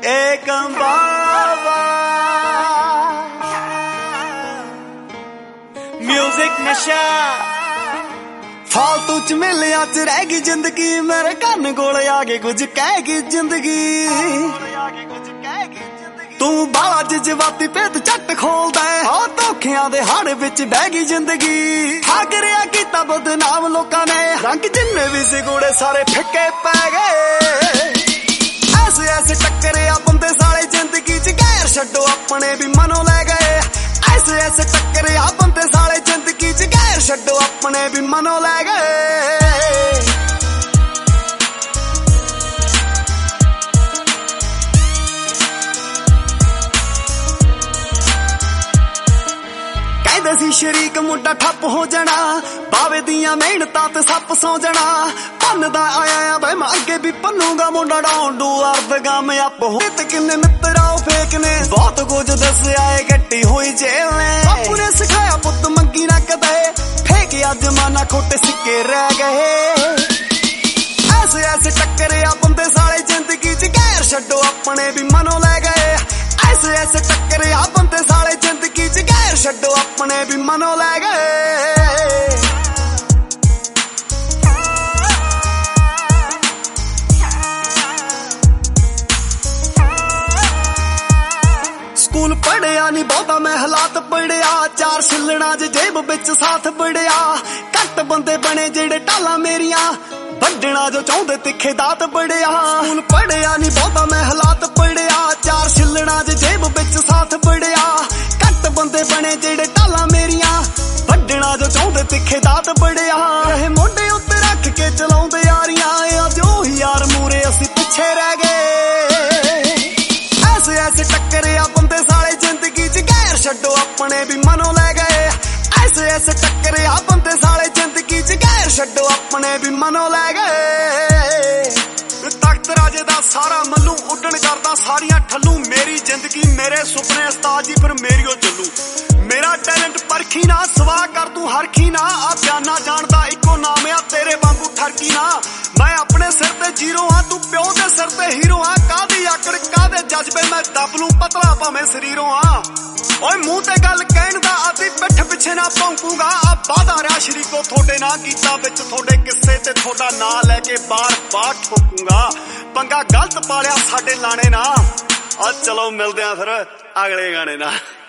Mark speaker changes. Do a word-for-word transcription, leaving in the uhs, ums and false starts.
Speaker 1: एक बाबा म्यूजिक नशा फालतू च मिलिया च रह गई जिंदगी मेरे कन कोल आके कुछ कह गई जिंदगी तू बाला जज्बाती पेत झट खोलदा है धोखियां दे हाड़ विच बह गई जिंदगी हागरिया कीता बदनाम लोकां ने रंग जिन्ने भी सी गोड़े सारे फिक्के पै गए ऐसे ऐसे टक्करिया बंदे साले जिंदगी च गैर छड्डो अपने भी मनो ले गए ऐसे ऐसे टक्करिया बंदे साले जिंदगी च गैर छड्डो अपने भी मनो ले गए शरीक मुंडा ठप हो जाना बावे दियां मेहनतां ते सप सौ जाना भन्नदा आया भाई मैं अगे भी भन्नूगा मुंडा डाउन टू अर्थ कामयाब हो ते किन्ने मित्र आओ फेक ने बहुत कुछ दस्या है गट्टी हुई जेल ने बापू ने सिखाया पुत्त मंगी ना कदे फेकिया जमाना खोटे सिक्के रह गए ऐसे ऐसे टक्करिया बंदे साले जिंदगी च गैर छड्डो अपने भी मनो ले गए ऐसे ऐसे टक्करिया बंदे साले जिंदगी च गैर छड्डो अपने भी मनो ले गए स्कूल पढ़िया नी बहुता मैं हालात पढ़िया चार छिलना च जेब बिच साथ बड़िया घट बंदे बने जेड़े टाला मेरिया वड्डना जो चाहते तिखे दात बड़िया स्कूल पढ़िया नी बहुता मैं हालात पढ़िया चार छिलना च जेब बिच साथ बड़िया घट बंदे बने जेड़े टाला मेरिया वड्डना जो चाहते तिखे दात बड़िया रहे मोढे उत्ते रख के चलाउंदे यारियां अज ओही यार मूरे असीं पिछे रह गए ऐसे ऐसे टक्करिया बंदे साले जिंदगी च गैर छड्डो अपने भी मनो ले गए ऐसे ऐसे टक्करिया बंदे साले जिंदगी च गैर छड्डो अपने भी मनो ले गए तख्त राजे दा सारा मल्लू उड्डण करदा सारियां ठल्लू मेरी जिंदगी मेरे सुपने उस्ताद जी पर मेरियो चलू मेरा टैलेंट परखी ना सवा कर तू हरखी ना आ बयाना जानदा इको नाम आ तेरे वांगू ठरकी ना मैं अपने सिर ते जीरो हां तू प्यो दे सिर ते हीरो हां कादी आकड़ कादे जज्बे मैं दब लूं पतला भावें शरीरों हां ओए मुंह ते गल कहण दा आदी पिठ पिछे ना भौंकूगा आ वादा रहा शरीको थोड़े ना कीता विच थोड़े किस्से ते थोड़ा ना लेके बार बार ठोकूंगा पंगा गलत पालिया साडे लाने ना आ चलो मिलदे आ फिर अगले गाने ना।